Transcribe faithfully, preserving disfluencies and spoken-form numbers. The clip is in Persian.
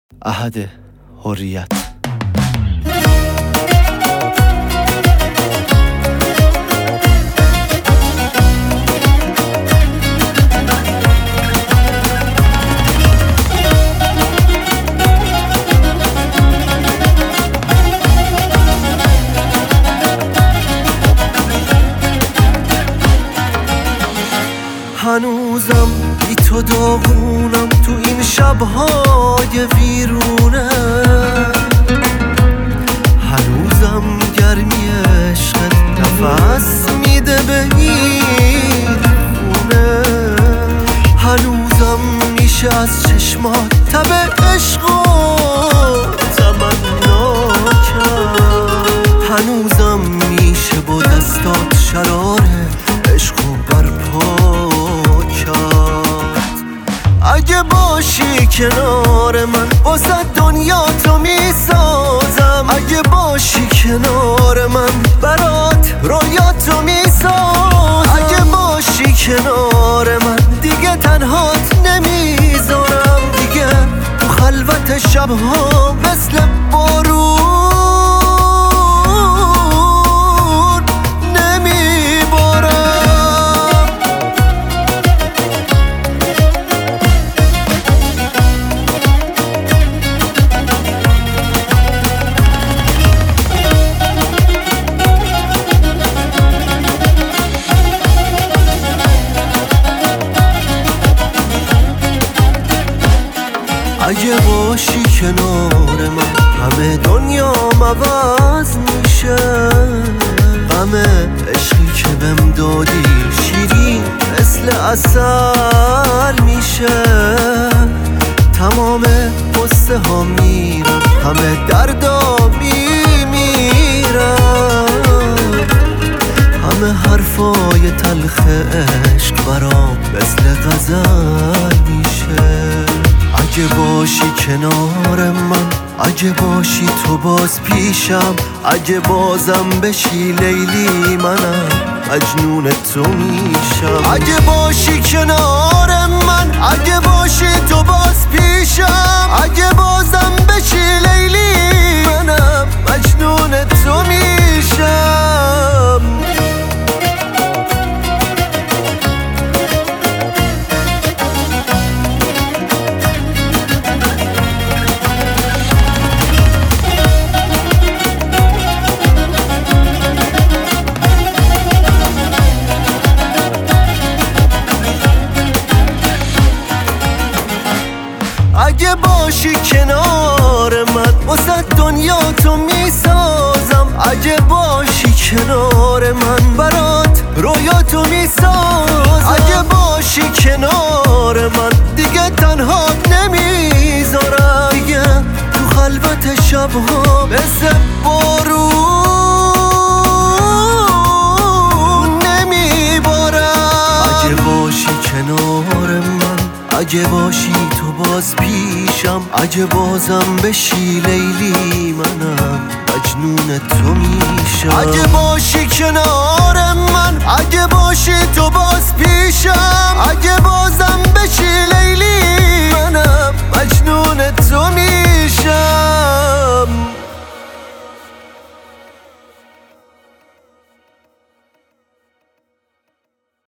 احد حریت. هنوزم بی تو داغونم تو این شبهای ویرونه، هنوزم گرمی عشقت نفس میده به این خونه، هنوزم میشه از چشمات تب عشق و تمنا کرد، هنوزم میشه با دستات شرار عشق و برپا کرد. اگه باشی کنار من واسه دنیا تو میسازم، اگه باشی کنار من برات رویاتو میسازم، اگه باشی کنار من دیگه تنهات نمیذارم، دیگه تو خلوت شبها مثل بارون اگه باشی کنار من همه دنیام عوض میشه، غم عشقی که بهم دادی شیرین مثل عسل میشه، تمام قصه ها میرن همه دردا میمیرن، همه حرفای تلخ عشق برام مثل غزل میشه. اگه باشی کنار من، اگه باشی تو باز پیشم، اگه بازم بشی لیلی منم مجنون تو میشم، اگه باشی کنار من، اگه باشی تو باز پیشم، اگه بازم بشی لیلی منم مجنون تو میشم. اگه باشی کنار من واسه دنیا تو میسازم، اگه باشی کنار من برات رویاتو میسازم، اگه باشی کنار من دیگه تنهات نمیذارم، دیگه تو خلوت شبها مثل بارون نمیبارم. اگه باشی کنار من، اگه باشی تو باز پیشم، اگه بازم بشی لیلی منم مجنون تو میشم، اگه باشی کنار من، اگه باشی تو باز پیشم.